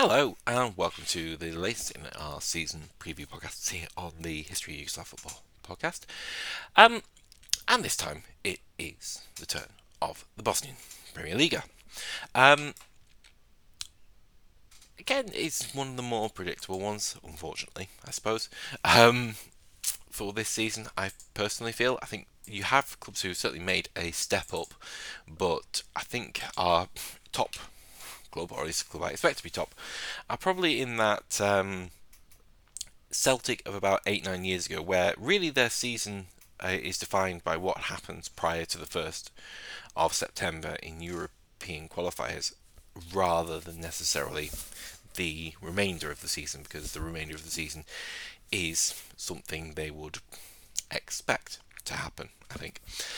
Hello, and welcome to the latest in our season preview podcast here on the History of Yugoslav Football podcast. And this time it is the turn of the Bosnian Premier Liga. Again, it's one of the more predictable ones, unfortunately, I suppose. For this season, I personally feel, I think you have clubs who certainly made a step up, but I think our top club, or at least the club I expect to be top, are probably in that Celtic of about 8-9 years ago, where really their season is defined by what happens prior to the 1st of September in European qualifiers, rather than necessarily the remainder of the season, because the remainder of the season is something they would expect to happen, I think.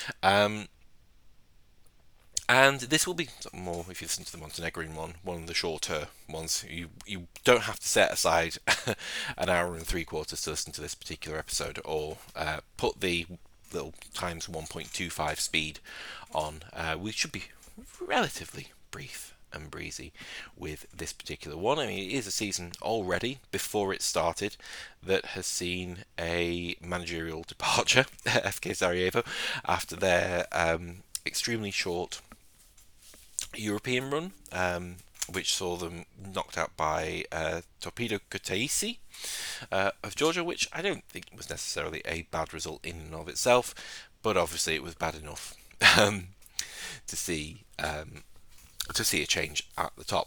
And this will be more, if you listen to the Montenegrin one of the shorter ones. You don't have to set aside an hour and 3/4 to listen to this particular episode, or put the little times 1.25 speed on. We should be relatively brief and breezy with this particular one. I mean, it is a season already, before it started, that has seen a managerial departure, FK Sarajevo, after their extremely short European run, which saw them knocked out by Torpedo Kutaisi of Georgia, which I don't think was necessarily a bad result in and of itself, but obviously it was bad enough to see a change at the top.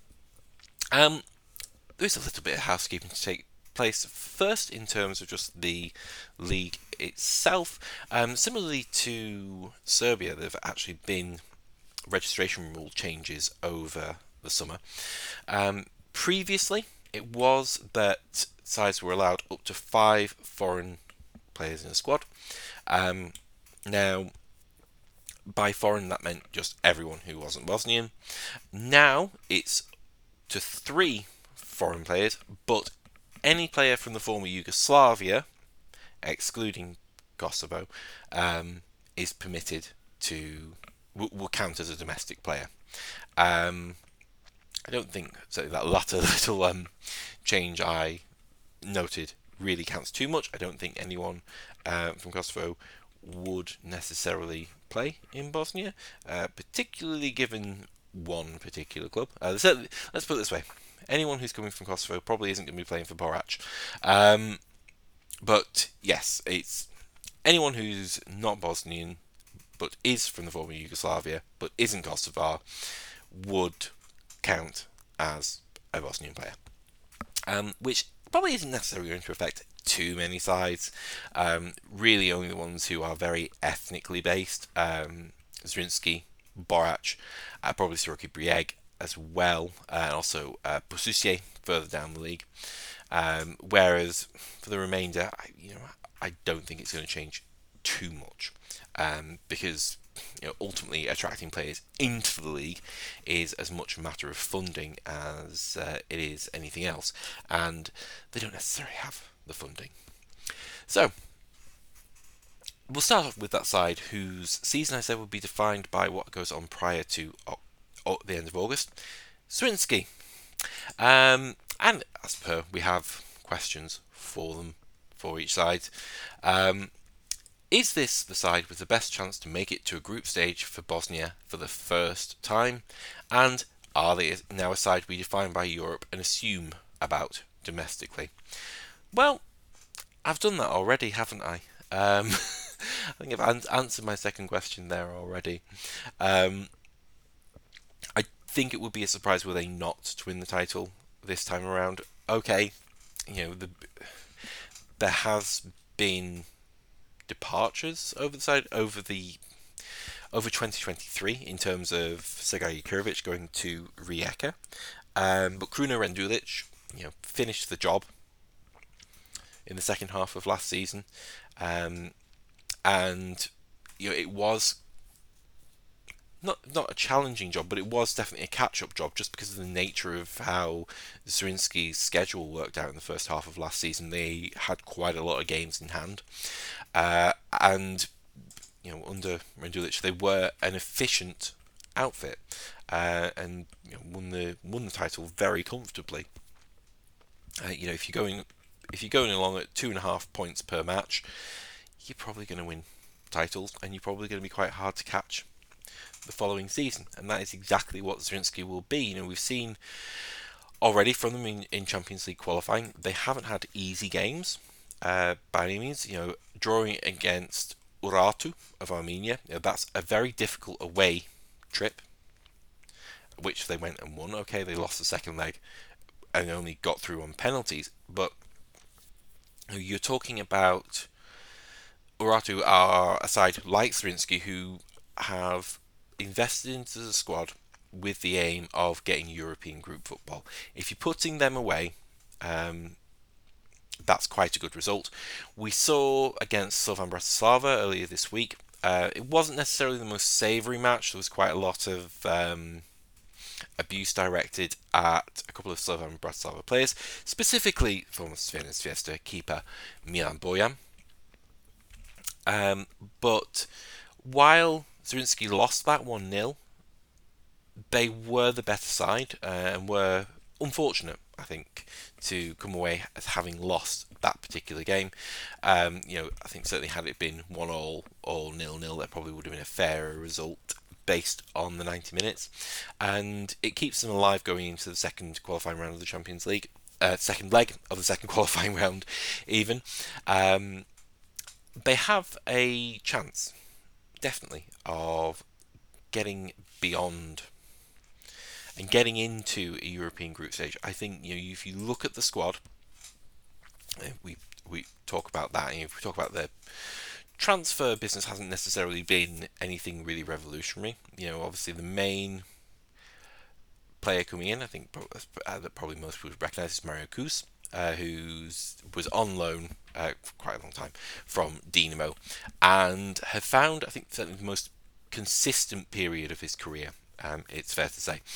There's a little bit of housekeeping to take place. First, in terms of just the league itself, similarly to Serbia, there have actually been registration rule changes over the summer. Previously, it was that sides were allowed up to 5 foreign players in a squad. Now, by foreign, that meant just everyone who wasn't Bosnian. Now, it's to 3 foreign players, but any player from the former Yugoslavia, excluding Kosovo, is permitted to will count as a domestic player. I don't think that latter little change I noted really counts too much. I don't think anyone from Kosovo would necessarily play in Bosnia, particularly given one particular club. Let's put it this way: anyone who's coming from Kosovo probably isn't going to be playing for Borac. But yes, it's anyone who's not Bosnian but is from the former Yugoslavia, but isn't Kosovar, would count as a Bosnian player. Which probably isn't necessarily going to affect too many sides. Really only the ones who are very ethnically based. Zrinski, Borac, probably Siroki Brieg as well, and also Posusje further down the league. Whereas for the remainder, I don't think it's going to change too much, because ultimately attracting players into the league is as much a matter of funding as it is anything else, and they don't necessarily have the funding. So we'll start off with that side whose season, I said, would be defined by what goes on prior to the end of August. Zrinski. And as per, we have questions for them for each side. Is this the side with the best chance to make it to a group stage for Bosnia for the first time? And are they now a side we define by Europe and assume about domestically? Well, I've done that already, haven't I? I think I've answered my second question there already. I think it would be a surprise were they not to win the title this time around. Okay, there has been departures over the side over 2023 in terms of Sergej Jurkovic going to Rijeka, but Kruno Rendulic, finished the job in the second half of last season, and it was not a challenging job, but it was definitely a catch-up job, just because of the nature of how Zrinski's schedule worked out in the first half of last season. They had quite a lot of games in hand, and under Rendulic they were an efficient outfit, and won the title very comfortably. If you're going along at 2.5 points per match, you're probably going to win titles, and you're probably going to be quite hard to catch the following season, and that is exactly what Zrinjski will be. We've seen already from them in Champions League qualifying, they haven't had easy games by any means. Drawing against Urartu of Armenia, that's a very difficult away trip, which they went and won. Okay, they lost the second leg and only got through on penalties, but you're talking about Urartu are a side like Zrinjski who have invested into the squad with the aim of getting European group football. If you're putting them away, that's quite a good result. We saw against Slovan Bratislava earlier this week. It wasn't necessarily the most savoury match. There was quite a lot of abuse directed at a couple of Slovan Bratislava players, specifically former Crvena Zvezda keeper Milan Bojan. But while Zrinjski lost that 1-0, they were the better side and were unfortunate, I think, to come away as having lost that particular game. I think certainly had it been 1-1 or 0-0, that probably would have been a fairer result based on the 90 minutes. And it keeps them alive going into the second qualifying round of the Champions League, second leg of the second qualifying round, even. They have a chance, definitely, of getting beyond and getting into a European group stage. I think if you look at the squad, we talk about that. If we talk about the transfer business, hasn't necessarily been anything really revolutionary. Obviously the main player coming in, I think that probably most people would recognise, is Mario Kus, who was on loan for quite a long time from Dinamo, and have found, I think, certainly the most consistent period of his career. It's fair to say,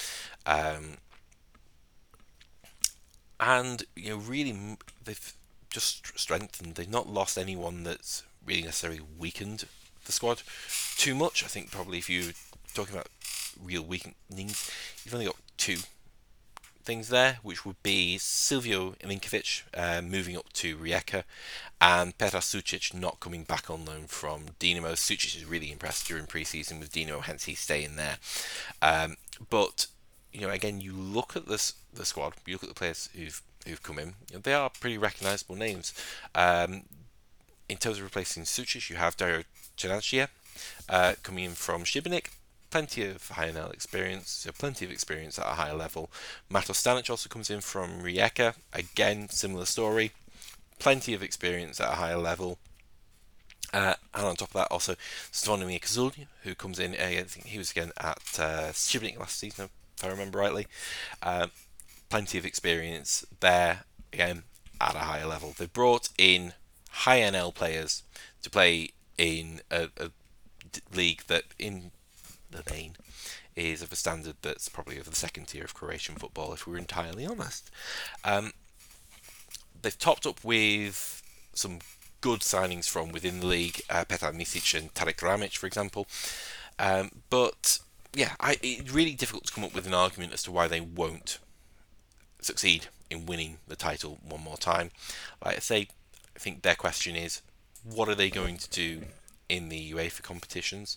and really they've just strengthened. They've not lost anyone that's really necessarily weakened the squad too much. I think probably if you're talking about real weakenings, you've only got two things there, which would be Silvio Ilinkovic moving up to Rijeka, and Petar Sucic not coming back on loan from Dinamo. Sucic is really impressed during pre-season with Dinamo, hence he's staying there. But again, you look at the squad, you look at the players who've come in, they are pretty recognisable names. In terms of replacing Sucic, you have Dario Chanacia coming in from Šibenik. Plenty of high-NL experience, so plenty of experience at a higher level. Mato Stanic also comes in from Rijeka. Again, similar story. Plenty of experience at a higher level. And on top of that, also Zvonimir Kazul, who comes in, I think he was again at Šibenik last season, if I remember rightly. Plenty of experience there, again, at a higher level. They brought in high NL players to play in a league that, in the main, is of a standard that's probably of the second tier of Croatian football, if we're entirely honest. They've topped up with some good signings from within the league, Petar Misic and Tarik Ramic, for example. But yeah, it's really difficult to come up with an argument as to why they won't succeed in winning the title one more time. Like I say, I think their question is, what are they going to do in the UEFA competitions?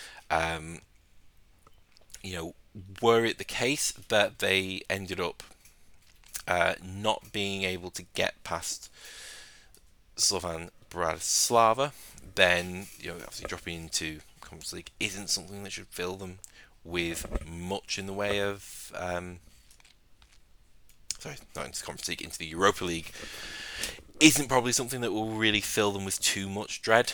Were it the case that they ended up not being able to get past Slovan Bratislava, then obviously dropping into Conference League isn't something that should fill them with much in the way of not into Conference League, into the Europa League isn't probably something that will really fill them with too much dread.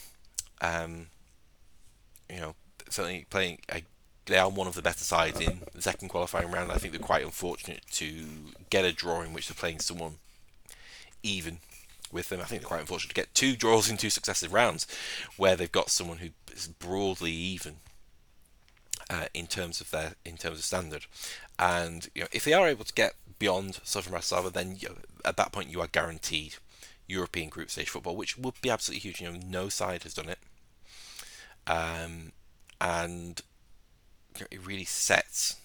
Certainly playing they are one of the better sides in the second qualifying round. I think they're quite unfortunate to get a draw in which they're playing someone even with them. I think they're quite unfortunate to get two draws in two successive rounds where they've got someone who is broadly even in terms of standard. And if they are able to get beyond Slovan Bratislava, then at that point you are guaranteed European group stage football, which would be absolutely huge. No side has done it, and it really sets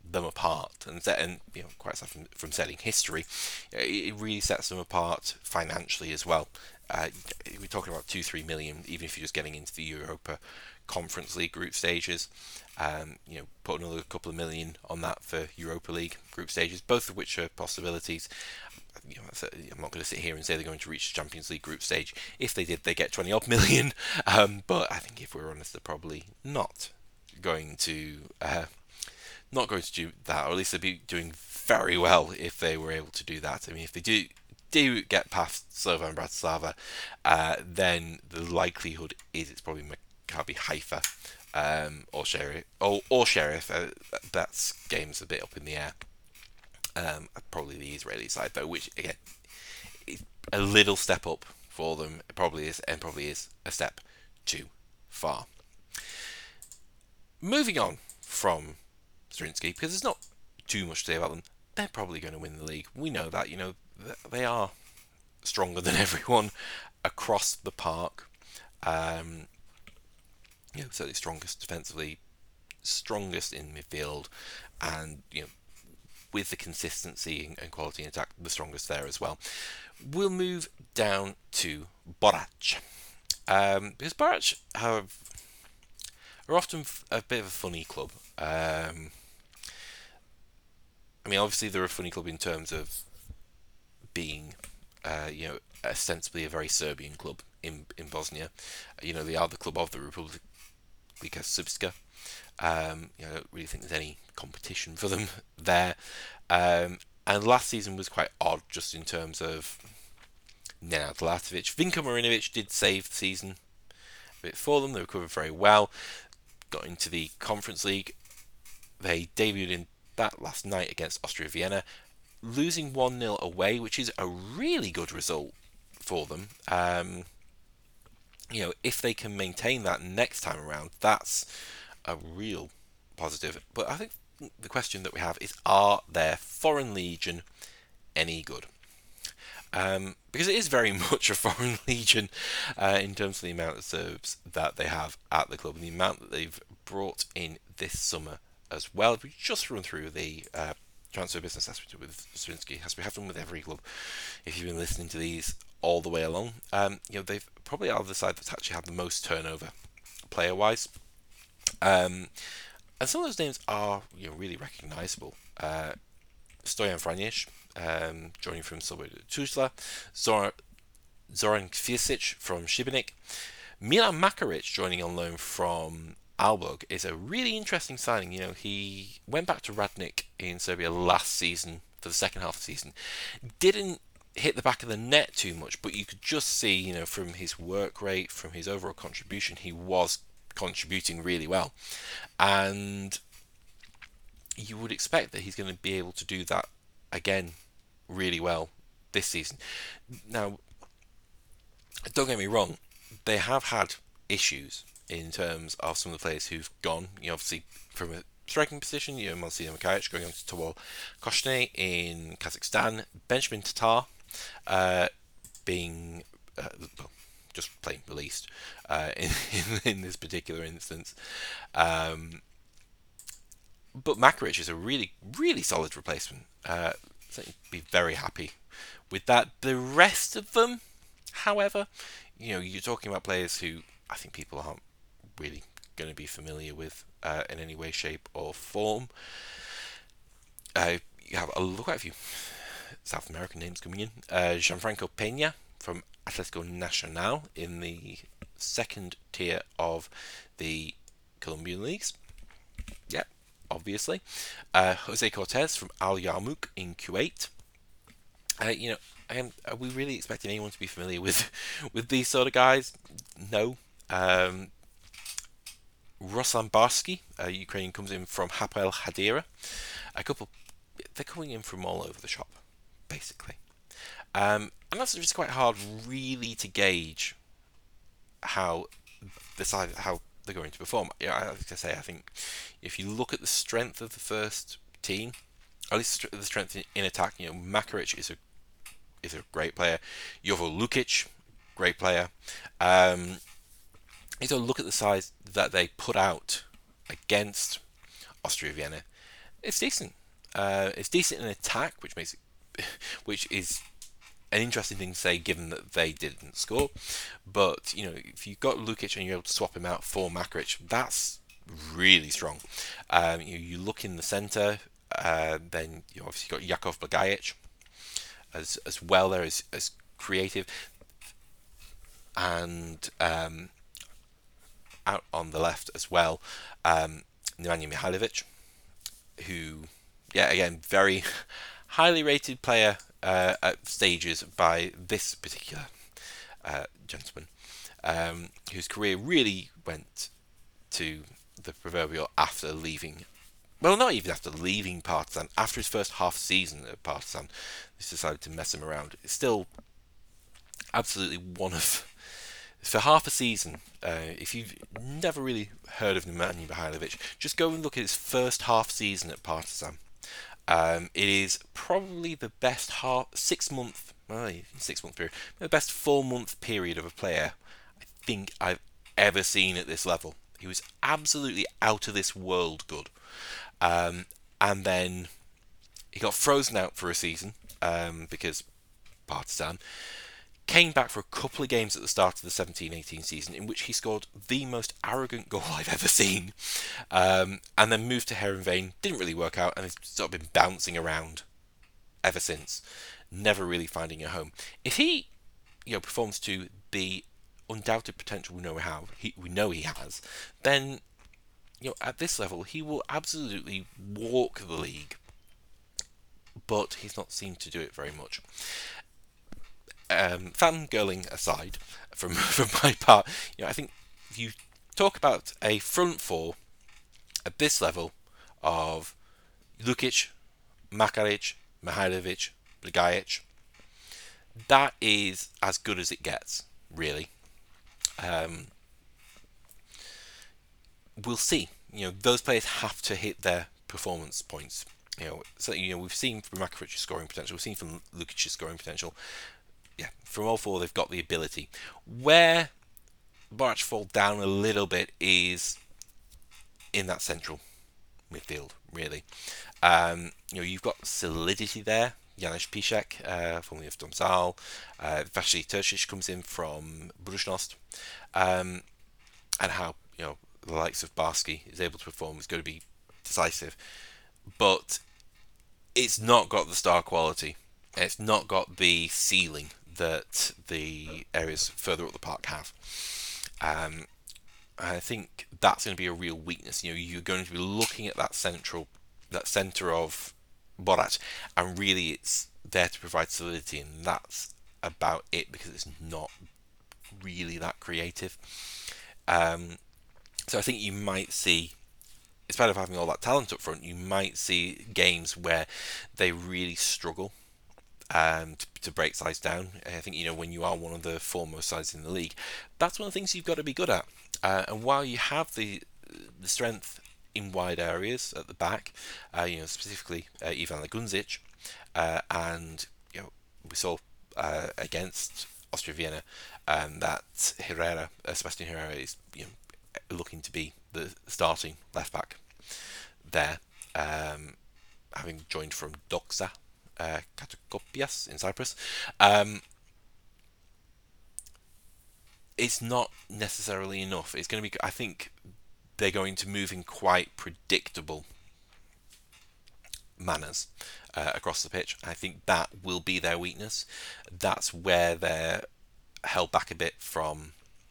them apart, and quite aside from setting history, it really sets them apart financially as well. We're talking about 2-3 million, even if you're just getting into the Europa Conference League group stages. Put another couple of million on that for Europa League group stages, both of which are possibilities. I'm not going to sit here and say they're going to reach the Champions League group stage. If they did, they get 20 odd million. But I think if we're honest, they're probably not going to do that, or at least they'd be doing very well if they were able to do that. I mean, if they do get past Slovan Bratislava, then the likelihood is it's probably Maccabi Haifa or Sheriff. That game's a bit up in the air. Probably the Israeli side though, which again is a little step up for them. It probably is a step too far. Moving on from Zrinjski, because there's not too much to say about them. They're probably going to win the league. We know that. They are stronger than everyone across the park. Certainly strongest defensively, strongest in midfield, and with the consistency and quality in attack, the strongest there as well. We'll move down to Borac. Because Borac are often a bit of a funny club. Obviously they're a funny club in terms of being, ostensibly a very Serbian club in Bosnia. They are the club of the Republika Srpska. I don't really think there's any competition for them there. And last season was quite odd, just in terms of Nenad Latovic. Vinko Marinovic did save the season a bit for them. They recovered very well. Got into the Conference League. They debuted in that last night against Austria Vienna, losing 1-0 away, which is a really good result for them. If they can maintain that next time around, that's a real positive. But I think the question that we have is, are their Foreign Legion any good? Because it is very much a Foreign Legion in terms of the amount of Serbs that they have at the club and the amount that they've brought in this summer as well. If we just run through the transfer business as we did with Zrinjski, as we have done with every club, if you've been listening to these all the way along, they've probably are the side that's actually had the most turnover player-wise. And some of those names are really recognisable. Stojan Franjic, joining from Sloboda Tuzla, Zoran Kvesic from Šibenik, Milan Makaric joining on loan from Aalborg is a really interesting signing. He went back to Radnik in Serbia last season for the second half of the season. Didn't hit the back of the net too much, but you could just see, from his work rate, from his overall contribution, he was contributing really well. And you would expect that he's going to be able to do that again really well this season. Now, don't get me wrong, they have had issues in terms of some of the players who've gone. Obviously from a striking position, Monsignor Makajic going on to Tawal Koshne in Kazakhstan, Benjamin Tatar being just plain released in this particular instance. But Makaric is a really, really solid replacement. Be very happy with that. The rest of them, however, you're talking about players who I think people aren't really going to be familiar with in any way, shape, or form. You have quite a few South American names coming in. Gianfranco Peña from Atletico Nacional in the second tier of the Colombian leagues. Yeah, obviously. Jose Cortez from Al Yarmouk in Kuwait. Are we really expecting anyone to be familiar with these sort of guys? No. Ruslan Barsky, a Ukrainian, comes in from Hapoel Hadera. They're coming in from all over the shop, basically. And that's just quite hard, really, to gauge how they're going to perform. Like I say, I think if you look at the strength of the first team, at least the strength in attack, Makaric is a great player. Jovo Lukic, great player. Look at the size that they put out against Austria Vienna. it's decent. It's decent in attack, which is an interesting thing to say given that they didn't score. But if you've got Lukic and you're able to swap him out for Makaric, that's really strong. You look in the centre, then you obviously got Jakov Blagajic as well there as creative, and out on the left as well, Nemanja Mihailovic, who, yeah, again, very highly rated player at stages by this particular gentleman, whose career really went to the proverbial after leaving. Well, not even after leaving Partizan. After his first half season at Partizan, he's decided to mess him around. It's still absolutely one of... For half a season, if you've never really heard of Nemanja Mihailovic, just go and look at his first half season at Partizan. It is probably the best 6 month period, the best 4 month period of a player I think I've ever seen at this level. He was absolutely out of this world good, and then he got frozen out for a season because Partizan. Came back for a couple of games at the start of the 17-18 season in which he scored the most arrogant goal I've ever seen, and then moved to Heerenveen. Didn't really work out, and has sort of been bouncing around ever since, never really finding a home. If he, performs to the undoubted potential we know he has, then at this level he will absolutely walk the league. But he's not seemed to do it very much. Fangirling aside, from my part, I think if you talk about a front four at this level of Lukic, Makaric, Mihailovic, Blagajic, that is as good as it gets, really. We'll see. Those players have to hit their performance points. We've seen from Makaric's scoring potential, we've seen from Lukic's scoring potential. Yeah, from all four, they've got the ability. Where Barch fall down a little bit is in that central midfield, really. You've got solidity there. Janusz Piszczek, formerly of Domžale. Vasily Terzic comes in from Budućnost. And how, the likes of Barski is able to perform is going to be decisive. But it's not got the star quality. It's not got the ceiling that the areas further up the park have. I think that's going to be a real weakness. You're going to be looking at that centre of Borac, and really it's there to provide solidity, and that's about it, because it's not really that creative. So I think you might see, instead of having all that talent up front, you might see games where they really struggle to break sides down. I think when you are one of the foremost sides in the league, that's one of the things you've got to be good at. And while you have the strength in wide areas at the back, specifically Ivan Lagunzic, and we saw against Austria Vienna that Sebastian Herrera is looking to be the starting left back there, having joined from Doxa Katakopias in Cyprus. It's not necessarily enough. It's going to be, I think they're going to move in quite predictable manners across the pitch. I think that will be their weakness. That's where they're held back a bit from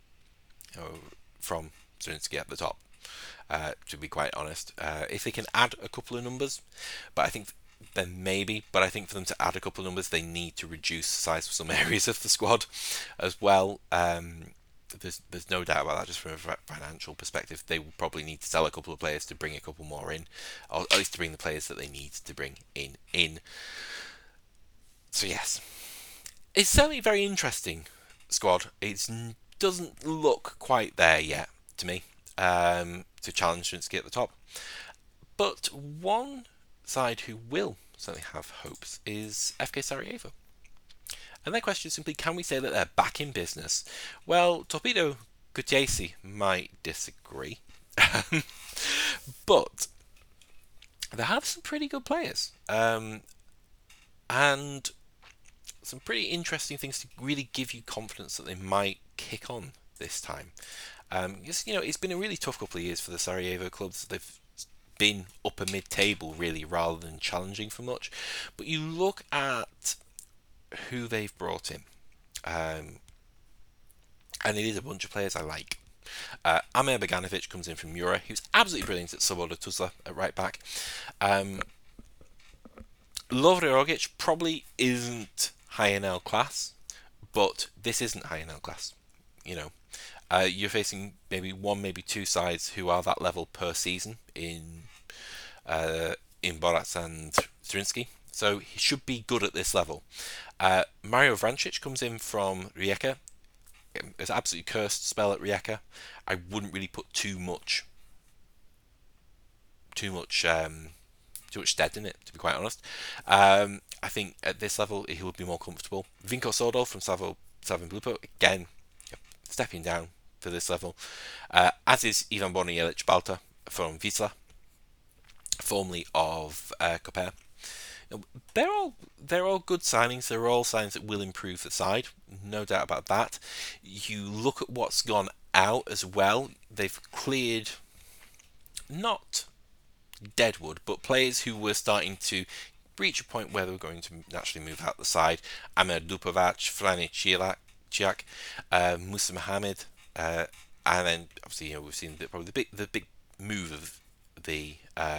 Zrinski at the top, to be quite honest. If they can add a couple of numbers, but I think then maybe, but I think for them to add a couple of numbers, they need to reduce the size of some areas of the squad as well. There's no doubt about that. Just from a financial perspective, they will probably need to sell a couple of players to bring a couple more in, or at least to bring the players that they need to bring in. So yes, it's certainly a very interesting squad. It doesn't look quite there yet to me to challenge Zrinski at the top, but one side who will certainly have hopes is FK Sarajevo. And their question is simply, can we say that they're back in business? Well, Torpedo Gutierrez might disagree. But they have some pretty good players, and some pretty interesting things to really give you confidence that they might kick on this time. It's been a really tough couple of years for the Sarajevo clubs. They've been upper mid-table really, rather than challenging for much. But you look at who they've brought in, um, and it is a bunch of players I like. Amir Beganovic comes in from Mura. He was absolutely brilliant at Sloboda Tuzla at right back. Um, Lovre Rogic probably isn't high NL class, but this isn't high NL class. You know, you're facing maybe one, maybe two sides who are that level per season in Borac and Zrinski. So he should be good at this level. Mario Vrancic comes in from Rijeka. It's an absolutely cursed spell at Rijeka. I wouldn't really put too much stead in it, to be quite honest. I think at this level he would be more comfortable. Vinko Sordol from Savin Blupo, again, stepping down to this level. As is Ivan Bornielic Balta from Wisla, formerly of Koper. They're all good signings. They're all signings that will improve the side, no doubt about that. You look at what's gone out as well. They've cleared not Deadwood, but players who were starting to reach a point where they were going to naturally move out the side. Amir Dupovac, Frane Chiak, Musa Mohammed, and then obviously we've seen probably the big move of the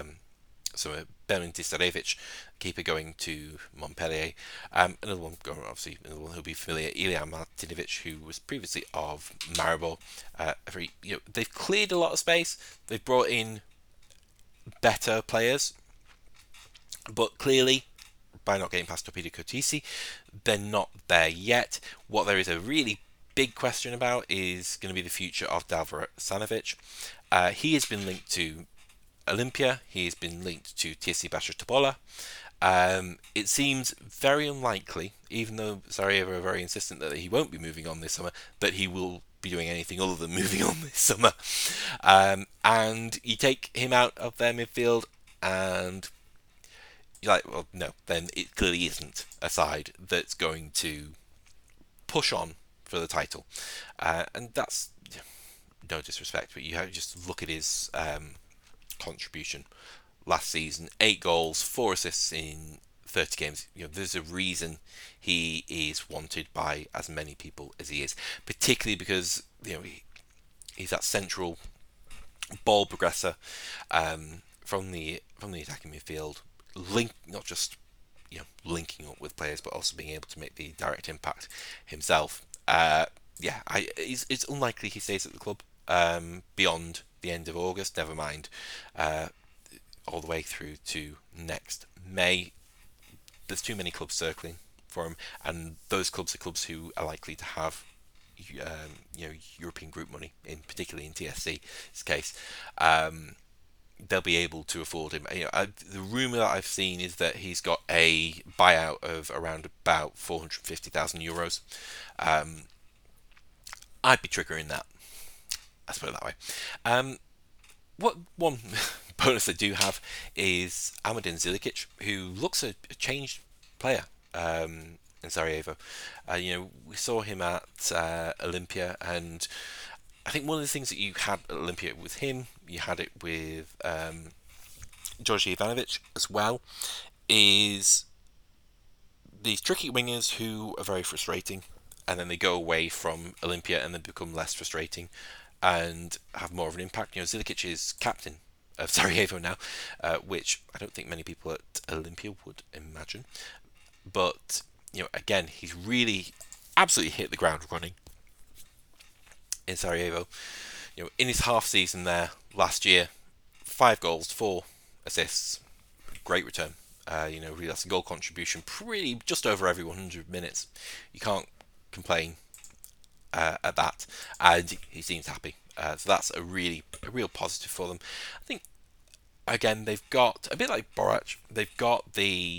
Berin Distarevic, keeper, going to Montpellier. Another one who'll be familiar, Ilya Martinovic, who was previously of Maribor. They've cleared a lot of space. They've brought in better players, but clearly, by not getting past Torpedo Kotisi, they're not there yet. What there is a really big question about is going to be the future of Davor Sanovic. He has been linked to Olympia. He has been linked to TSC Bashar Topola. It seems very unlikely, even though Sarajevo are very insistent that he won't be moving on this summer, that he will be doing anything other than moving on this summer. And you take him out of their midfield, and you're like, well, no, then it clearly isn't a side that's going to push on for the title. And that's no disrespect, but you have to just look at his contribution last season: 8 goals, 4 assists in 30 games. There's a reason he is wanted by as many people as he is, particularly because he's that central ball progressor from the attacking midfield, not just linking up with players, but also being able to make the direct impact himself. It's unlikely he stays at the club beyond the end of August. Never mind all the way through to next May. There's too many clubs circling for him, and those clubs are clubs who are likely to have European group money, particularly in TSC's case. They'll be able to afford him. The rumour that I've seen is that he's got a buyout of around about €450,000. I'd be triggering that. Let's put it that way. What one bonus they do have is Amadin Zilikic, who looks a changed player in Sarajevo. We saw him at Olympia, and I think one of the things that you had at Olympia with him, you had it with Georgi Ivanovic as well, is these tricky wingers who are very frustrating, and then they go away from Olympia and then become less frustrating and have more of an impact. Zilikic is captain of Sarajevo now, which I don't think many people at Olympia would imagine. But again, he's really absolutely hit the ground running in Sarajevo. In his half season there last year, 5 goals, 4 assists, great return. Really that's a goal contribution, pretty just over every 100 minutes. You can't complain at that, and he seems happy. So that's a real positive for them. I think again they've got a bit like Borac. They've got the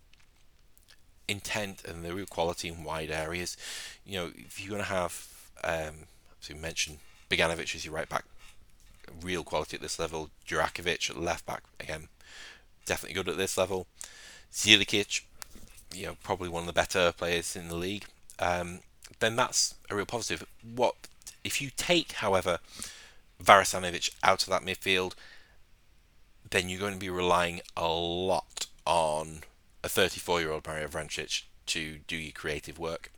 intent and the real quality in wide areas. If you're going to have, as we mentioned, Beganovic as your right back, real quality at this level. Jurakovic at left back, again, definitely good at this level. Zilikic, probably one of the better players in the league. Then that's a real positive. What if you take, however, Varasanovic out of that midfield? Then you're going to be relying a lot on a 34-year-old Mario Vrancic to do your creative work.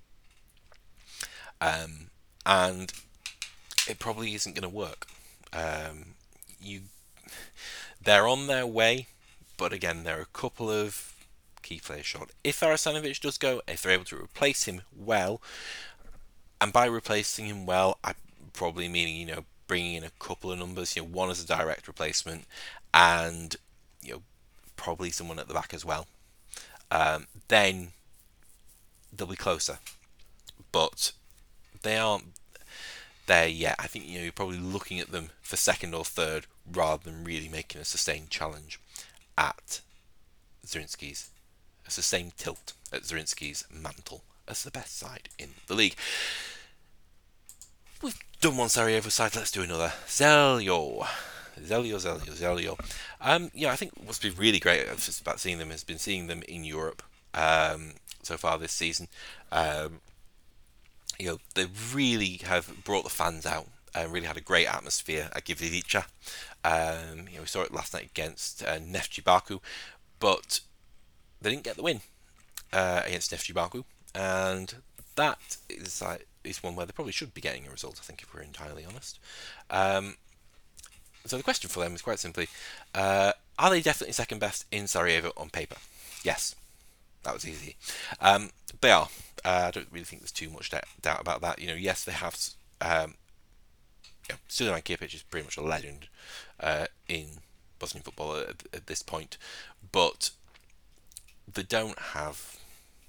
And it probably isn't going to work. You, they're on their way, but again, there are a couple of key players short. If Arasanovic does go, if they're able to replace him well, and by replacing him well, I'm probably meaning bringing in a couple of numbers. One as a direct replacement, and probably someone at the back as well. Then they'll be closer, but they aren't there yet. I think you're probably looking at them for second or third rather than really making a sustained challenge at Zrinski's, a sustained tilt at Zrinski's mantle as the best side in the league. We've done one Sarajevo side, let's do another. Zeljo. I think what's been really great about seeing them has been seeing them in Europe so far this season. They really have brought the fans out and really had a great atmosphere at Givilica. We saw it last night against Neftchi Baku, but they didn't get the win against Neftchi Baku, and that is one where they probably should be getting a result, I think, if we're entirely honest. So the question for them is quite simply, are they definitely second best in Sarajevo on paper? Yes, that was easy. They are. I don't really think there's too much doubt about that. Yes, they have. Sulejman Kirpic is pretty much a legend in Bosnian football at this point, but they don't have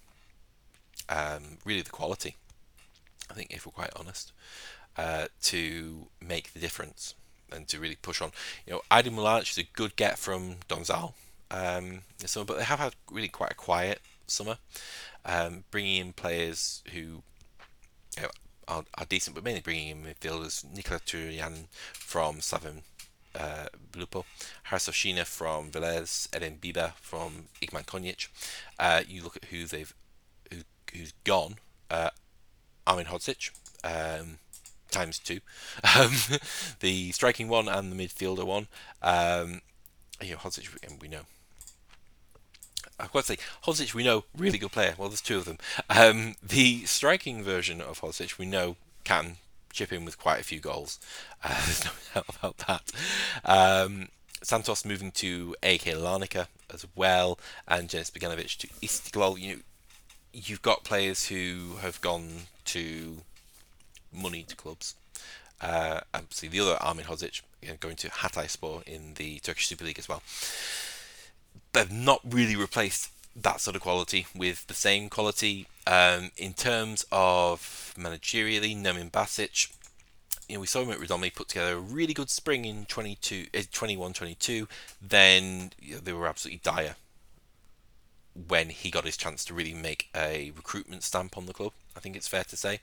really the quality, I think, if we're quite honest, to make the difference and to really push on. Aydin Mladic is a good get from Donzal this summer, but they have had really quite a quiet summer, bringing in players who are decent, but mainly bringing in midfielders. Nikola Turian from Slaven Lupo, Harasoshina from Velez, Eden Biba from Igman Konjic. You look at who's gone. Armin Hodzic, times two. The striking one and the midfielder one. Hodzic, we know. I've got to say, Hodzic, we know, really good player. Well, there's two of them. The striking version of Hodzic, we know, can chip in with quite a few goals. There's no doubt about that. Santos moving to AK Larnaca as well, and Janis Beganovic to Istiklal. You've got players who have gone to moneyed clubs. Obviously, the other Armin Hodzic going to Hatayspor in the Turkish Super League as well. They've not really replaced that sort of quality with the same quality. In terms of managerially, Nermin Basic, we saw him at Radomi put together a really good spring in 21-22. Then they were absolutely dire when he got his chance to really make a recruitment stamp on the club. I think it's fair to say.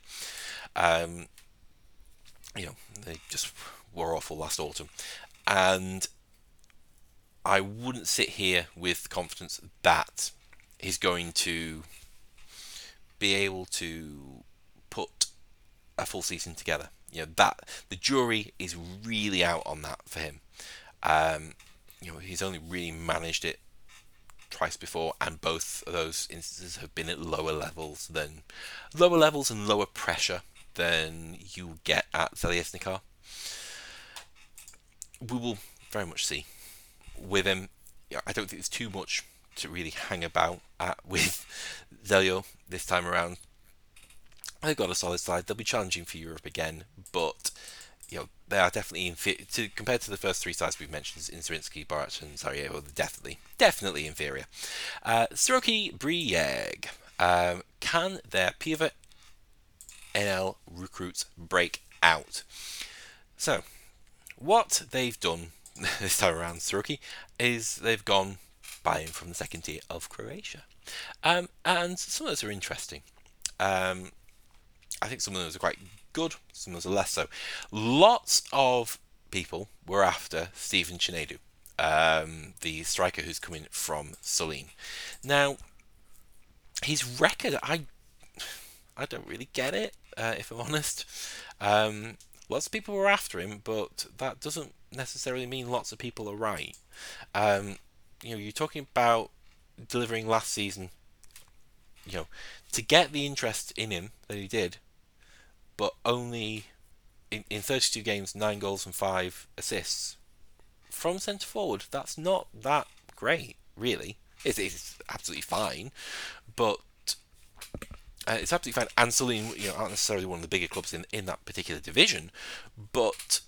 They just were awful last autumn, and I wouldn't sit here with confidence that he's going to be able to put a full season together. That the jury is really out on that for him. He's only really managed it twice before, and both of those instances have been at lower levels and lower pressure than you get at Zalesnikar. We will very much see with him. I don't think there's too much to really hang about with Zeljo this time around. They've got a solid side. They'll be challenging for Europe again, but they are definitely compared to the first three sides we've mentioned in Zrinski, Barac, and Sarajevo. They're definitely inferior. Siroki Brijeg. Can their Piva NL recruits break out? So, what they've done this time around, Siroki, is they've gone buying from the second tier of Croatia. And some of those are interesting. I think some of those are quite good, some of those are less so. Lots of people were after Steven Chinedu the striker who's coming from Solin. Now, his record, I don't really get it, if I'm honest. Lots of people were after him, but that doesn't necessarily mean lots of people are right. You're talking about delivering last season, to get the interest in him that he did, but only in 32 games, 9 goals and 5 assists. From centre forward, that's not that great, really. It's absolutely fine, but it's absolutely fine. And Solin, aren't necessarily one of the bigger clubs in that particular division, but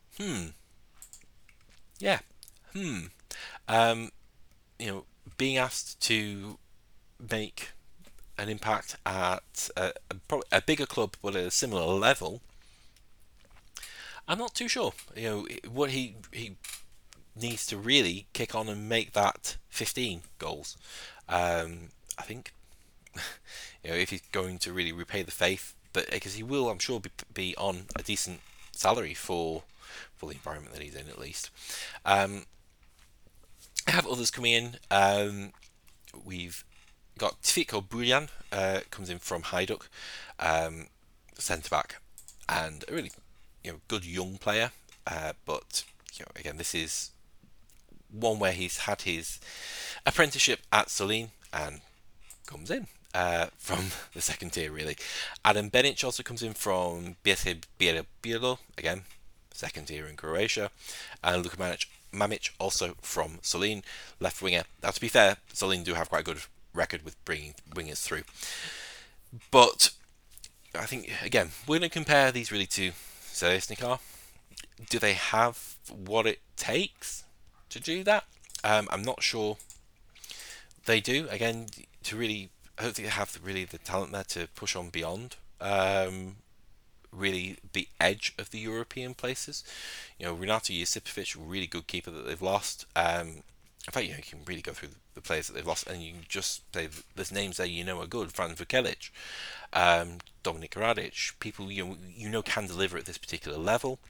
yeah, um, being asked to make an impact at a bigger club but at a similar level, I'm not too sure. What he needs to really kick on and make that 15 goals. I think if he's going to really repay the faith, but because he will, I'm sure, be on a decent salary for the environment that he's in, at least. I have others coming in. We've got Tfiko Buljan, comes in from Hajduk, centre back, and a really good young player. But again, this is one where he's had his apprenticeship at Solin and comes in from the second tier, really. Adam Benic also comes in from Bielefeld Bielo, again, second tier in Croatia. And Luka Mamic also from Solin, left winger. Now, to be fair, Solin do have quite a good record with bringing wingers through. But I think, again, we're going to compare these really to Selesnikar. Do they have what it takes to do that? I'm not sure they do. Again, I don't think they have really the talent there to push on beyond really the edge of the European places. Renato Josipovic, really good keeper that they've lost. In fact, you can really go through the players that they've lost, and you can just say there's names there are good. Fran Vukelic, Dominik Radic, people can deliver at this particular level.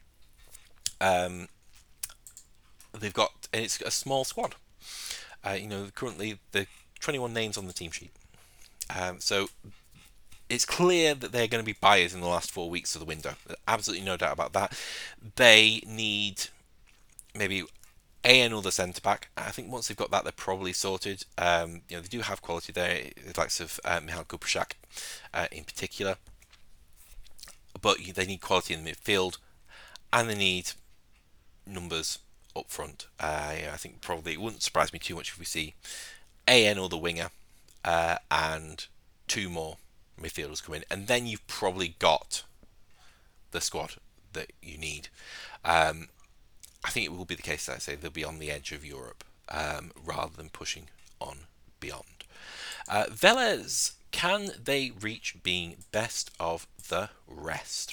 They've got, and it's a small squad. Currently the 21 names on the team sheet. So it's clear that they're going to be buyers in the last 4 weeks of the window. There's absolutely no doubt about that. They need maybe another centre back. I think once they've got that, they're probably sorted. They do have quality there, the likes of Michal Kuprszak in particular. But they need quality in the midfield, and they need numbers up front. I think probably it wouldn't surprise me too much if we see another winger and 2 more midfielders come in, and then you've probably got the squad that you need. I think it will be the case that I say they'll be on the edge of Europe rather than pushing on beyond. Velez, can they reach being best of the rest?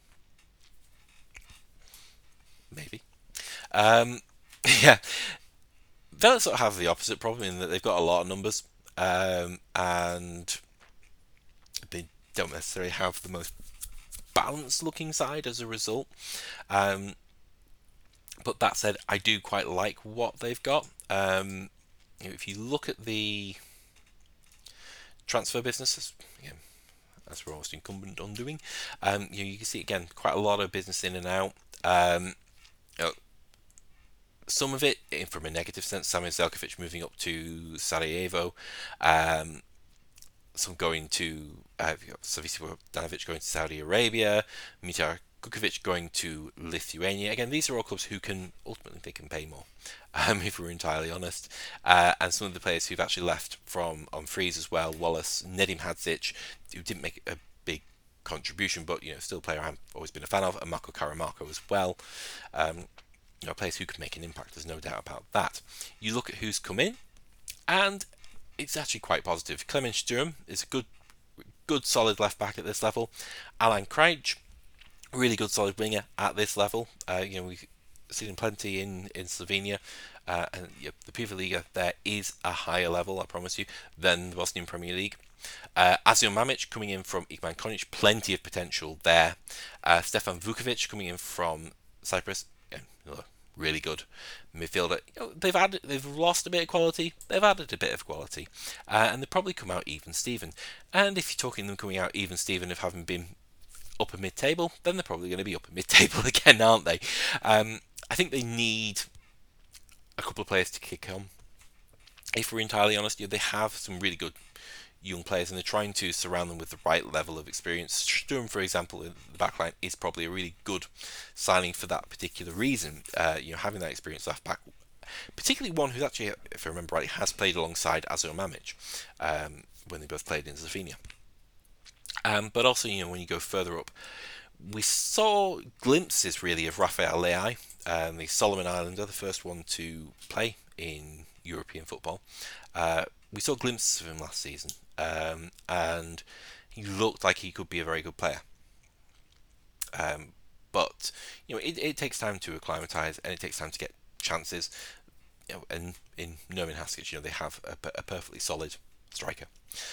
Maybe. Yeah. Velez sort of have the opposite problem in that they've got a lot of numbers and they don't necessarily have the most balanced looking side as a result. But that said, I do quite like what they've got. If you look at the transfer business, again, as we're almost incumbent on doing, you can see again quite a lot of business in and out. Some of it from a negative sense, Samuel Zelkovic moving up to Sarajevo, some going to Savić Danovic going to Saudi Arabia, Mitar Kukovic going to Lithuania. Again, these are all clubs who can ultimately pay more, if we're entirely honest. And some of the players who've actually left from on frees as well, Wallace, Nedim Hadzic, who didn't make a big contribution, but still a player I've always been a fan of, and Marco Karamarko as well. Players who can make an impact, there's no doubt about that. You look at who's come in, and it's actually quite positive. Clemens Sturm is a good solid left back at this level. Alan Crouch, really good solid winger at this level. We've seen him plenty in Slovenia, and the Piva Liga there is a higher level, I promise you, than the Bosnian Premier League. Azio Mamic coming in from Igman Konic, plenty of potential there. Stefan Vukovic coming in from Cyprus, really good midfielder. They've lost a bit of quality, they've added a bit of quality, and they probably come out even Steven. And if you're talking them coming out even Steven of having been upper mid-table, then they're probably going to be upper mid-table again, aren't they? I think they need a couple of players to kick on. If we're entirely honest, they have some really good young players, and they're trying to surround them with the right level of experience. Sturm, for example, in the backline is probably a really good signing for that particular reason. Having that experienced left back, particularly one who's actually, if I remember right, has played alongside Azur Mamic when they both played in Slovenia. But also, when you go further up, we saw glimpses really of Rafael Leai, the Solomon Islander, the first one to play in European football. We saw glimpses of him last season, and he looked like he could be a very good player. But it takes time to acclimatise, and it takes time to get chances. And in Nermin Haskic, they have a perfectly solid striker.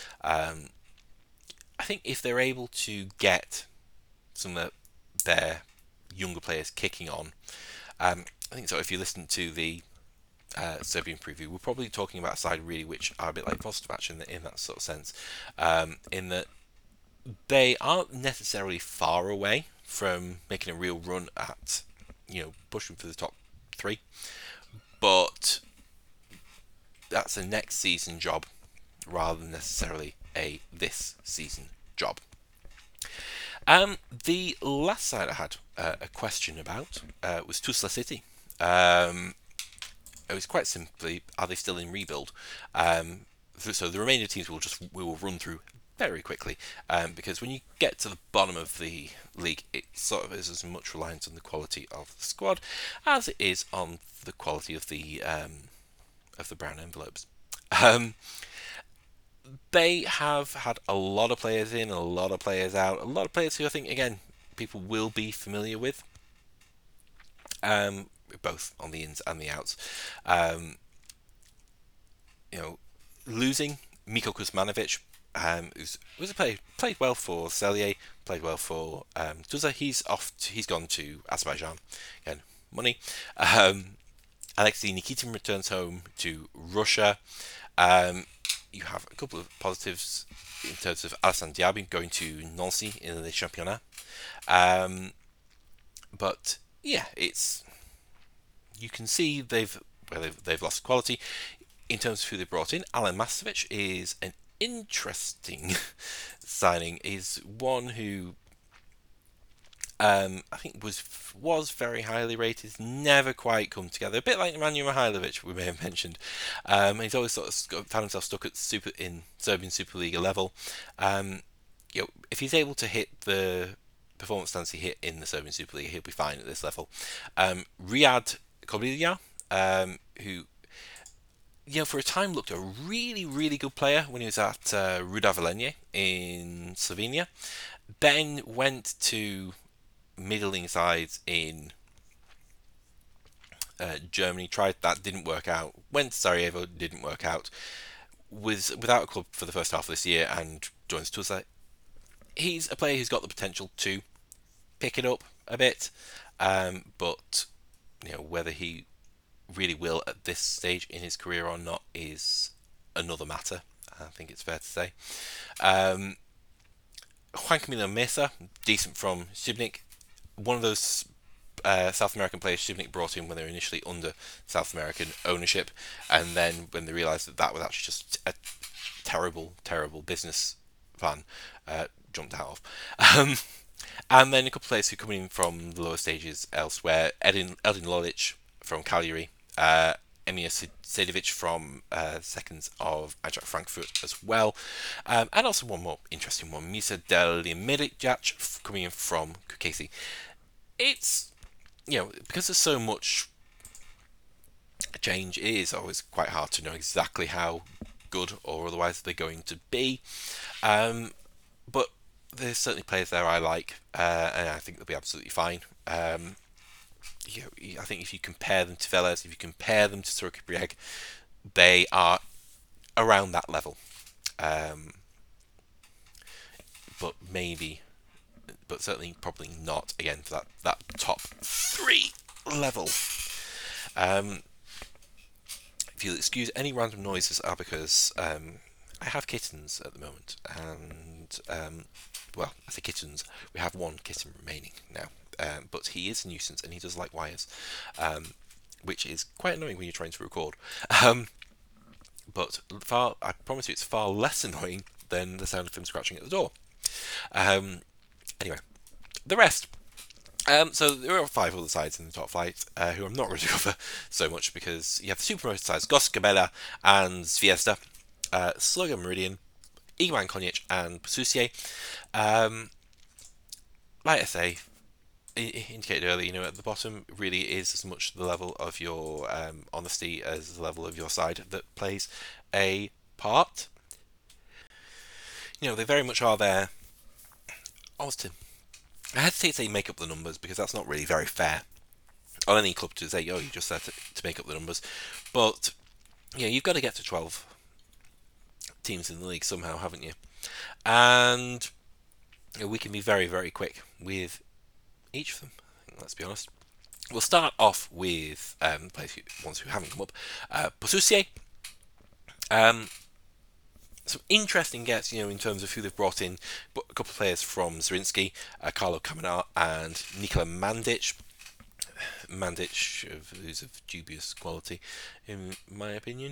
I think if they're able to get some of their younger players kicking on, I think so. If you listen to the Serbian preview, we're probably talking about a side really which are a bit like Vostovac in that sort of sense, in that they aren't necessarily far away from making a real run at pushing for the top 3, but that's a next season job rather than necessarily a this season job. The last side I had a question about was Tuzla City. It was quite simply, are they still in rebuild? So the remainder teams we will run through very quickly, because when you get to the bottom of the league, it sort of is as much reliant on the quality of the squad as it is on the quality of the brown envelopes. They have had a lot of players in, a lot of players out, a lot of players who I think, again, people will be familiar with, both on the ins and the outs. Losing Miko Kuzmanovic, who's a player, played well for Celje, played well for Tuzla. He's gone to Azerbaijan. Again, money. Alexei Nikitin returns home to Russia. You have a couple of positives in terms of Alassane Diaby going to Nancy in the Championnat. But yeah, you can see they've lost quality. In terms of who they brought in, Alan Mastovic is an interesting signing. Is one who I think was very highly rated, never quite come together. A bit like Nemanja Mihailovic, we may have mentioned. He's always sort of found himself stuck at in Serbian Superliga level. If he's able to hit the performance standards he hit in the Serbian Superliga, he'll be fine at this level. Riyad Kobilja, who for a time looked a really, really good player when he was at Ruda Velenje in Slovenia. Then went to middling sides in Germany. Tried that, didn't work out. Went to Sarajevo, didn't work out. Was without a club for the first half of this year and joins Tuzla. He's a player who's got the potential to pick it up a bit, but whether he really will at this stage in his career or not is another matter. I think it's fair to say. Juan Camilo Mesa, decent from Šibnik. One of those South American players Šibnik brought in when they were initially under South American ownership, and then when they realised that was actually just a terrible, terrible business plan, jumped out of. And then a couple of players who come in from the lower stages elsewhere. Eldin Lolic from Cagliari, Emir Sedovic from seconds of Eintracht Frankfurt as well, and also one more interesting one, Misa Delimirijac coming in from Kukesi. It's because there's so much change, it is always quite hard to know exactly how good or otherwise they're going to be, but there's certainly players there I like, and I think they'll be absolutely fine. I think if you compare them to Velez, if you compare them to Soroka Brieg, they are around that level. But certainly probably not again for that top 3 level. If you'll excuse any random noises, are because I have kittens at the moment, and well, I say kittens. We have one kitten remaining now, but he is a nuisance and he does like wires, which is quite annoying when you're trying to record. Um, but I promise you, it's far less annoying than the sound of him scratching at the door. Um, anyway, the rest. So there are 5 other sides in the top flight who I'm not going to cover so much because you have the super promoted sides: Goskabela and Zviesda, Slogan Meridian, Igman Konyic, and Pasusier. Um, like I say, indicated earlier, at the bottom really is as much the level of your honesty as the level of your side that plays a part. They very much are there. Honestly, I hesitate to say make up the numbers because that's not really very fair on any club to say, oh, you just said to make up the numbers. But, you've got to get to 12 teams in the league somehow, haven't you? And we can be very, very quick with each of them, let's be honest. We'll start off with ones who haven't come up. Posusier. Some interesting gets, in terms of who they've brought in. But a couple of players from Zrinski, Carlo Kamenar and Nikola Mandic. Mandic, who's of dubious quality, in my opinion.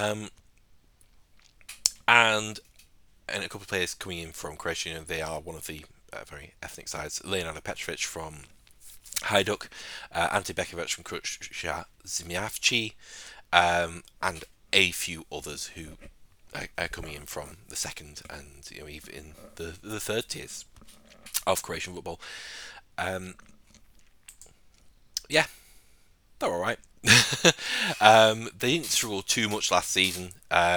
And a couple of players coming in from Croatia. They are one of the very ethnic sides. Leonardo Petrovic from Hajduk, Ante Bekovic from Krušja Zmijavci, and a few others who are coming in from the second and even in the third tiers of Croatian football. Yeah, they're all right. They didn't struggle too much last season.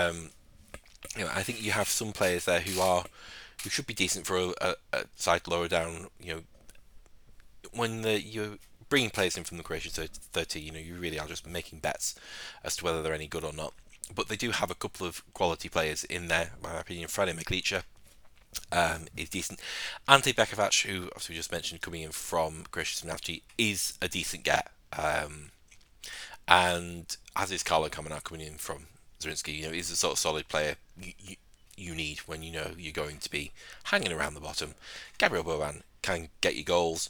I think you have some players there who should be decent for a side lower down. When you're bringing players in from the Croatian 30, you really are just making bets as to whether they're any good or not. But they do have a couple of quality players in there, in my opinion. Frane Meglica is decent. Ante Bekovac, who obviously we just mentioned, coming in from Croatia Zmijavci, is a decent get. And as is Carlo Kamenar coming in from Zrinski, he's the sort of solid player you need when you're going to be hanging around the bottom. Gabriel Boban can get you goals,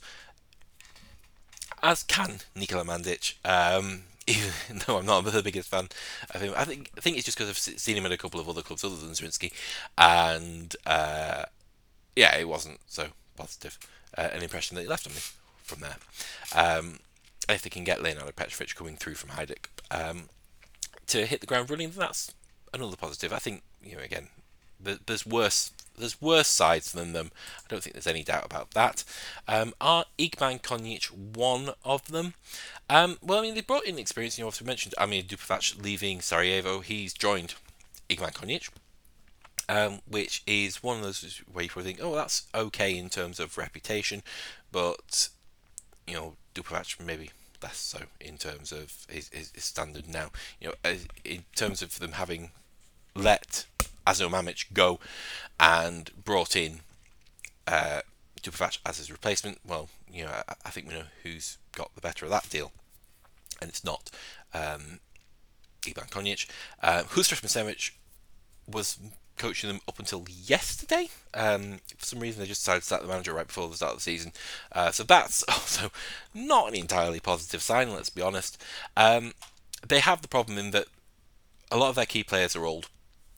as can Nikola Mandic. Even though I'm not the biggest fan of him, I think it's just because I've seen him at a couple of other clubs other than Zrinski, and it wasn't so positive an impression that he left on me from there. If they can get Leonardo Petrovic coming through from Hajduk to hit the ground running, then that's another positive. I think again, there's worse sides than them. I don't think there's any doubt about that. Are Igman Konyic one of them? They brought in experience. Obviously mentioned Amir Dupovac leaving Sarajevo. He's joined Igman Konyic, which is one of those where you probably think, oh, that's okay in terms of reputation, but Dupovac maybe less so in terms of his standard now. In terms of them having let Asno Mamic go and brought in Dupovac as his replacement, I think we know who's got the better of that deal, and it's not Ivan Konjic. Husrev Misevic was coaching them up until yesterday. For some reason, they just decided to start the manager right before the start of the season. So that's also not an entirely positive sign, let's be honest. They have the problem in that a lot of their key players are old.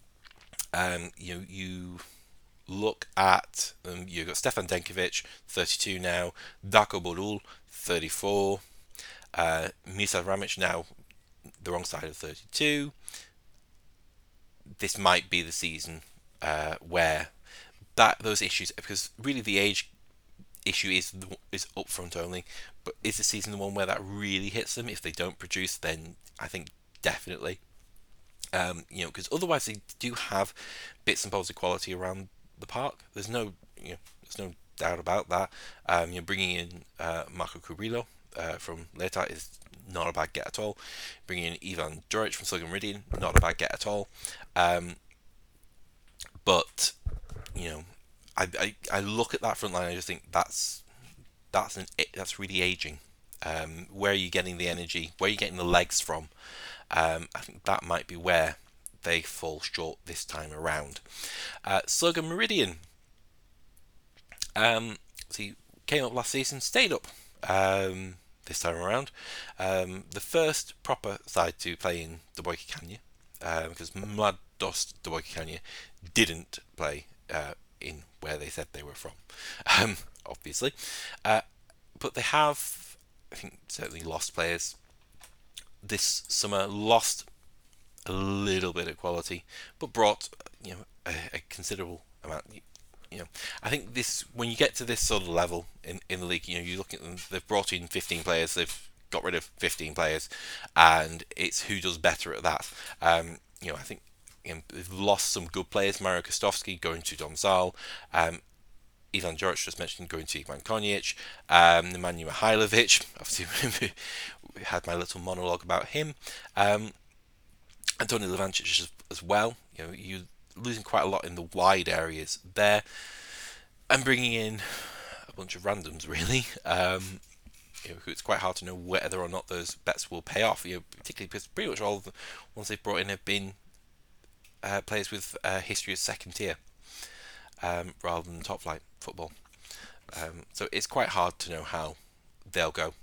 You look at you've got Stefan Denkovic, 32 now, Darko Bodul, 34, Misa Ramic now the wrong side of 32. This might be the season where those issues, because really the age issue is up front only, but is the season the one where that really hits them? If they don't produce, then I think definitely. Because otherwise they do have bits and bobs of quality around the park. There's no doubt about that. Bringing in Marco Curillo from Leta is not a bad get at all. Bringing in Ivan Djuric from Slogan Meridian, not a bad get at all. But I look at that front line and I just think that's really aging, Where are you getting the energy? Where are you getting the legs from? I think that might be where they fall short this time around. Slogan Meridian. So he came up last season, stayed up this time around. The first proper side to play in Doboyka Kanya, because Mlad Dost Doboyka Kanya didn't play in where they said they were from, obviously. But they have, I think, certainly lost players this summer, lost a little bit of quality, but brought a considerable amount. I think this, when you get to this sort of level in the league, you look at them. They've brought in 15 players. They've got rid of 15 players, and it's who does better at that. I think they've lost some good players. Mario Kostovsky going to Domzal. Ivan Juric just mentioned going to Ivan Konjic. Nemanja Mihailovic. Obviously, we had my little monologue about him. Antonio Levancic as well. You're losing quite a lot in the wide areas there, and bringing in a bunch of randoms really. It's quite hard to know whether or not those bets will pay off. Particularly because pretty much all of the ones they've brought in have been players with history as second tier, rather than top flight football. So it's quite hard to know how they'll go.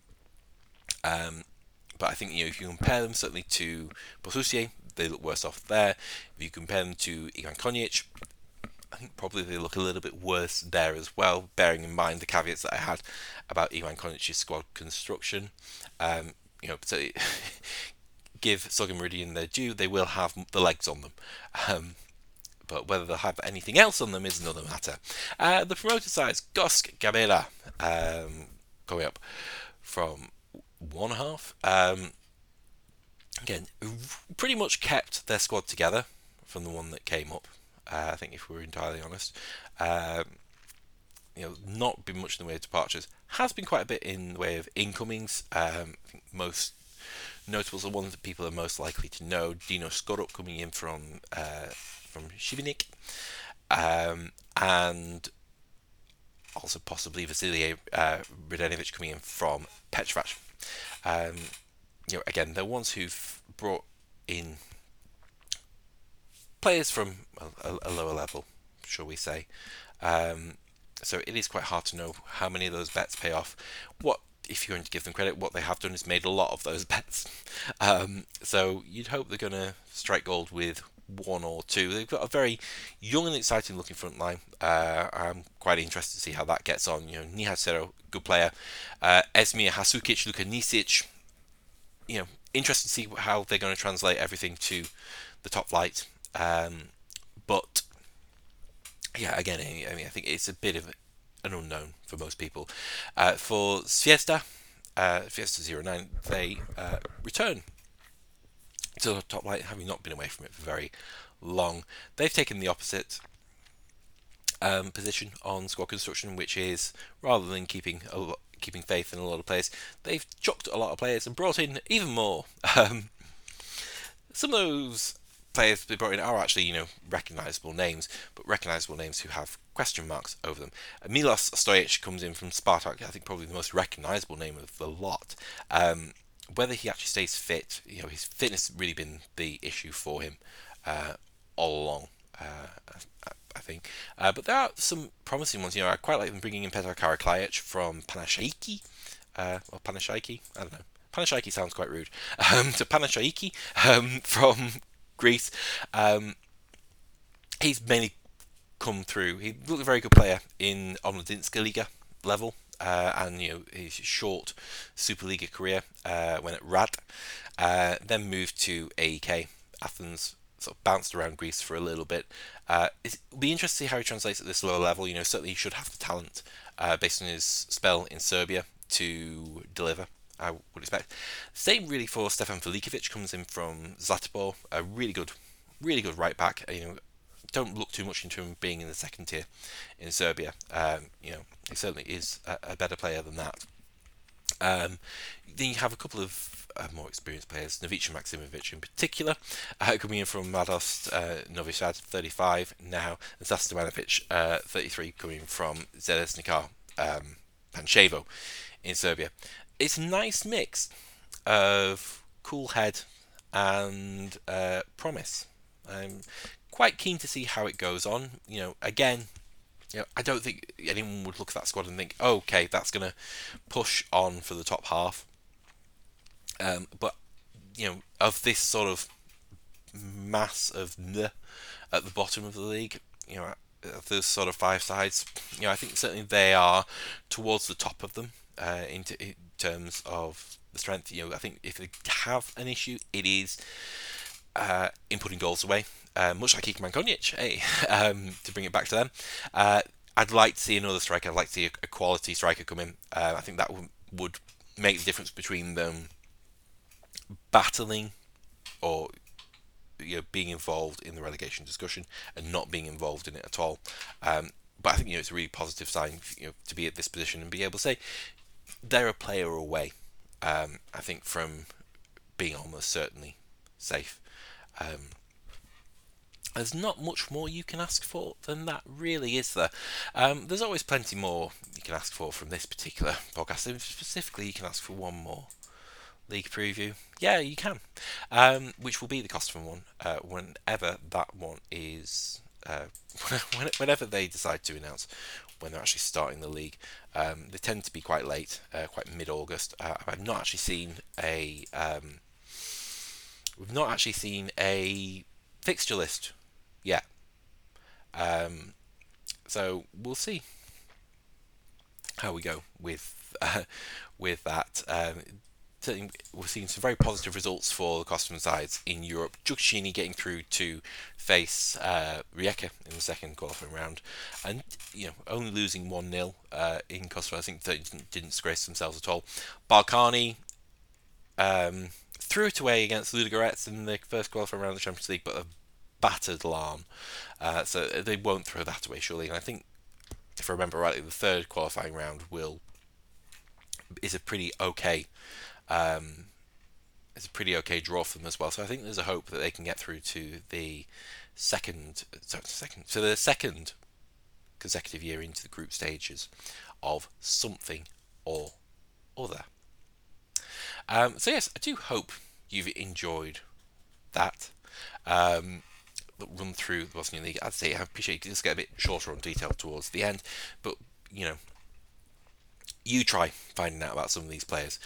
But I think if you compare them certainly to Bosusier, they look worse off there. If you compare them to Ivan Konjic, I think probably they look a little bit worse there as well, bearing in mind the caveats that I had about Ivan Konjic's squad construction. So give Slogan Meridian their due, they will have the legs on them. But whether they'll have anything else on them is another matter. The promoted sides, Gosk Gabela, coming up from 1.5. Again, pretty much kept their squad together from the one that came up. I think, if we're entirely honest, not been much in the way of departures. Has been quite a bit in the way of incomings. I think most notable, the ones that people are most likely to know: Dino Skorup coming in from Šibenik, and also possibly Vasilij Radenovic coming in from Petrovac. Again, they're ones who've brought in players from a lower level, shall we say. So it is quite hard to know how many of those bets pay off. What, if you're going to give them credit, what they have done is made a lot of those bets. So you'd hope they're going to strike gold with one or two. They've got a very young and exciting looking front line. I'm quite interested to see how that gets on. Nihal Sero, good player. Esmir Hasukic, Luka Nisic. Interested to see how they're going to translate everything to the top flight. But yeah, again, I think it's a bit of an unknown for most people. For Fiesta 09, they return to the top flight, having not been away from it for very long. They've taken the opposite position on squad construction, which is, rather than keeping faith in a lot of players, they've chucked a lot of players and brought in even more. Some of those players they brought in are actually, recognisable names, but recognisable names who have question marks over them. Milos Stojic comes in from Spartak, I think probably the most recognisable name of the lot. Whether he actually stays fit, his fitness has really been the issue for him all along, I think. But there are some promising ones. I quite like them bringing in Petar Karaklajic from Panathinaiki, or Panathinaiki, I don't know. Panathinaiki sounds quite rude. To Panathinaiki from Greece. He's mainly come through. He looked a very good player in Omladinska Liga level, and his short Superliga career when at Rad, then moved to AEK Athens. Sort of bounced around Greece for a little bit. It'll be interesting to see how he translates at this lower level. Certainly he should have the talent based on his spell in Serbia to deliver, I would expect. Same really for Stefan Velikovic, comes in from Zlatibor, a really good right back. Don't look too much into him being in the second tier in Serbia. He certainly is a better player than that. Then you have a couple of more experienced players, Novica Maximovic in particular, coming in from Mladost Novi Sad, 35 now, and Zastamanovic, 33, coming from Željezničar Pančevo in Serbia. it's a nice mix of cool head and promise. I'm quite keen to see how it goes on. Again, I don't think anyone would look at that squad and think, oh, okay, that's going to push on for the top half. But of this sort of mass of at the bottom of the league, those sort of five sides, I think certainly they are towards the top of them in terms of the strength. I think if they have an issue, it is in putting goals away, much like Ikeman Konjic, hey, to bring it back to them. I'd like to see another striker. I'd like to see a quality striker come in. I think that would make the difference between them battling or being involved in the relegation discussion and not being involved in it at all. But I think it's a really positive sign to be at this position and be able to say they're a player away. I think from being almost certainly safe. There's not much more you can ask for than that, really, is there? There's always plenty more you can ask for from this particular podcast. And specifically, you can ask for one more league preview. Yeah, you can. Which will be the Costerman one whenever that one is. Whenever they decide to announce when they're actually starting the league. They tend to be quite late, quite mid-August. I've not actually seen a. We've not actually seen a fixture list yet. So we'll see how we go with that. Certainly, we're seeing some very positive results for the Costume sides in Europe. Giucchini getting through to face Rijeka in the second qualifying round, and only losing 1-0 in Kosovo. I think they didn't disgrace themselves at all. Balkani threw it away against Ludogorets in the first qualifying round of the Champions League, but a battered Larn, so they won't throw that away surely. And I think, if I remember rightly, the third qualifying round is a pretty okay. It's a pretty okay draw for them as well. So I think there's a hope that they can get through to the second consecutive year into the group stages of something or other. So yes, I do hope you've enjoyed that run through the Bosnian League. I'd say I appreciate it. Just get a bit shorter on detail towards the end, but you try finding out about some of these players,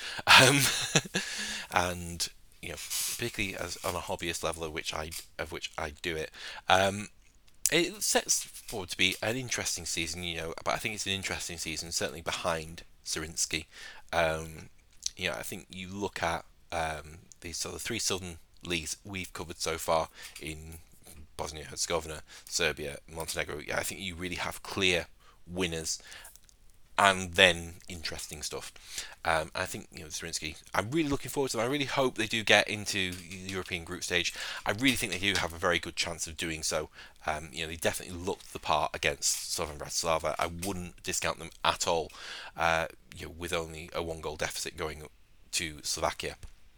and particularly as on a hobbyist level, of which I do it. It sets forward to be an interesting season, but I think it's an interesting season certainly behind Zrinski. I think you look at these sort of three southern leagues we've covered so far in Bosnia Herzegovina, Serbia, Montenegro. Yeah, I think you really have clear winners and then interesting stuff. I think Zrinski, I'm really looking forward to them. I really hope they do get into the European group stage. I really think they do have a very good chance of doing so. They definitely looked the part against Slovan Bratislava. I wouldn't discount them at all. With only a 1-goal deficit going to Slovakia.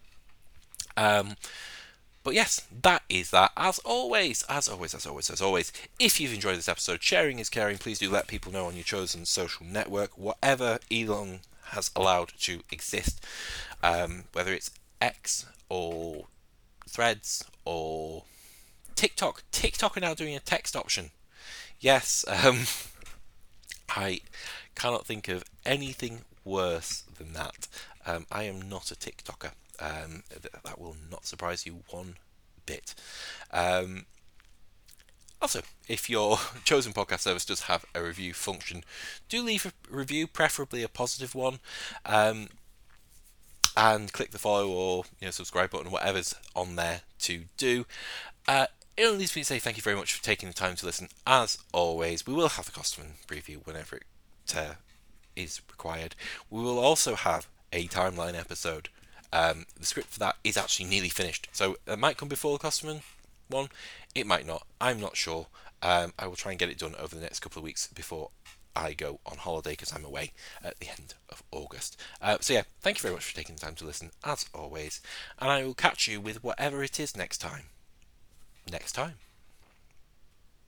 But yes, that is that. As always, if you've enjoyed this episode, sharing is caring. Please do let people know on your chosen social network, whatever Elon has allowed to exist, whether it's X or Threads or TikTok. TikTok are now doing a text option. Yes, I cannot think of anything worse than that. I am not a TikToker. That will not surprise you one bit. Also, if your chosen podcast service does have a review function, do leave a review, preferably a positive one, and click the follow or subscribe button, whatever's on there to do. It only leaves me to say thank you very much for taking the time to listen. As always, we will have the Costume preview whenever it is required. We will also have a timeline episode. The script for that is actually nearly finished, so it might come before the Costume one. It might not. I'm not sure. I will try and get it done over the next couple of weeks before I go on holiday, because I'm away at the end of August. So yeah, thank you very much for taking the time to listen, as always, and I will catch you with whatever it is next time.